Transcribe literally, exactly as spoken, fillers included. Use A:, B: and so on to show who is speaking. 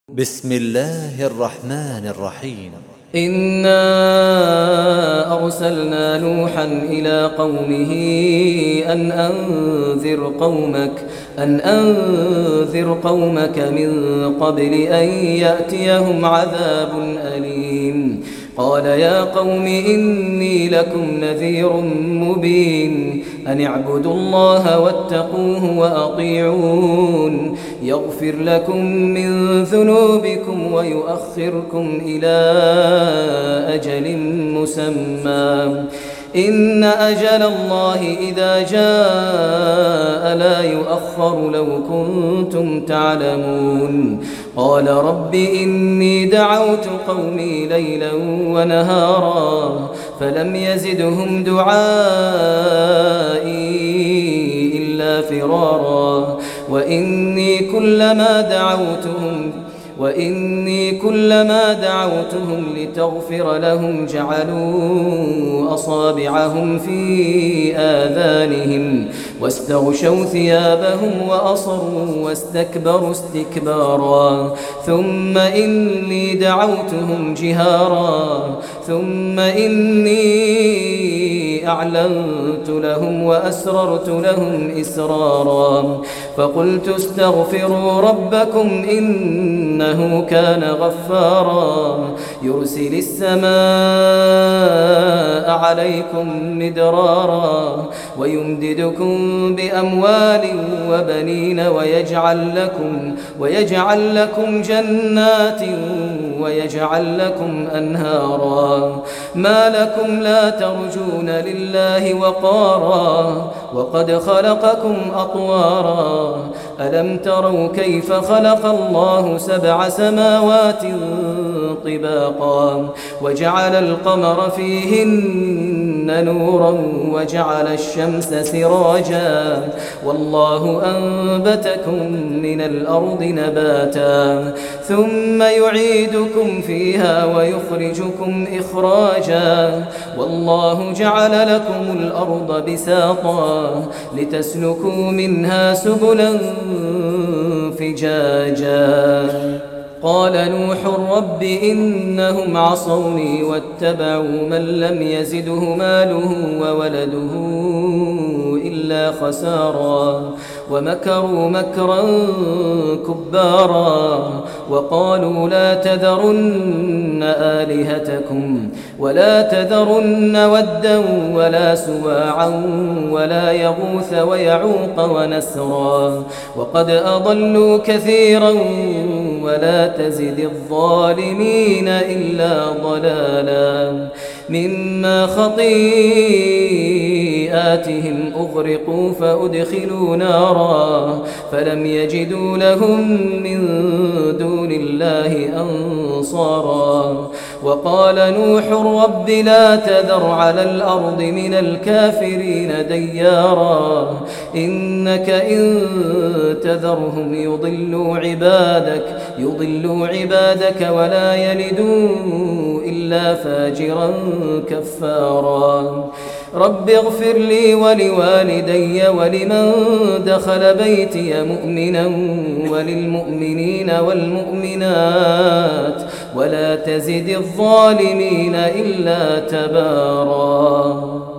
A: بسم الله الرحمن الرحيم.
B: إنا أرسلنا نوحا إلى قومه أن أنذر قومك أن أنذر قومك من قبل أن يأتيهم عذاب أليم. قال يا قوم إني لكم نذير مبين أن اعبدوا الله واتقوه وأطيعون يغفر لكم من ذنوبكم ويؤخركم إلى أجل مسمى إن أجل الله إذا جاء لا يؤخر لو كنتم تعلمون. قال رب إني دعوت قومي ليلا ونهارا فلم يزدهم دعائي إلا فرارا وإني كلما دعوتهم وإني كلما دعوتهم لتغفر لهم جعلوا أصابعهم في آذانهم واستغشوا ثيابهم وأصروا واستكبروا استكبارا ثم إني دعوتهم جهارا ثم إني أعلنت لهم وأسررت لهم إسرارا فقلت استغفروا ربكم إنه كان غفارا يرسل السماء عليكم مدرارا ويمددكم بأموال وبنين ويجعل لكم, ويجعل لكم جنات ويجعل لكم أنهارا ما لكم لا ترجون لله وقارا وقد خلقكم أطوارا ألم تروا كيف خلق الله سبع سماوات طباقا وجعل القمر فيهن نورا وجعل الشمس سراجا والله أنبتكم من الأرض نباتا ثم يعيدكم فيها ويخرجكم إخراجا والله جعل لكم الأرض بساطا لتسلكوا منها سبلا فجاجا. قال نوح رب إنهم عصوني واتبعوا من لم يزده ماله وولده إلا خسارا ومكروا مكرا كبارا وقالوا لا تذرن آلهتكم ولا تذرن ودا ولا سواعا ولا يغوث ويعوق ونسرا وقد أضلوا كثيرا ولا تزد الظالمين إلا ضلالا مما خطيئاتهم أغرقوا فأدخلوا نارا فلم يجدوا لهم من دون الله أنصارا وقال نوح رب لا تذر على الأرض من الكافرين ديارا إنك إن تذرهم يضلوا عبادك يضلوا عبادك ولا يلدوا إلا فاجرا كفارا رب اغفر لي ولوالدي ولمن دخل بيتي مؤمنا وللمؤمنين والمؤمنات ولا تزد الظالمين إلا تبارا.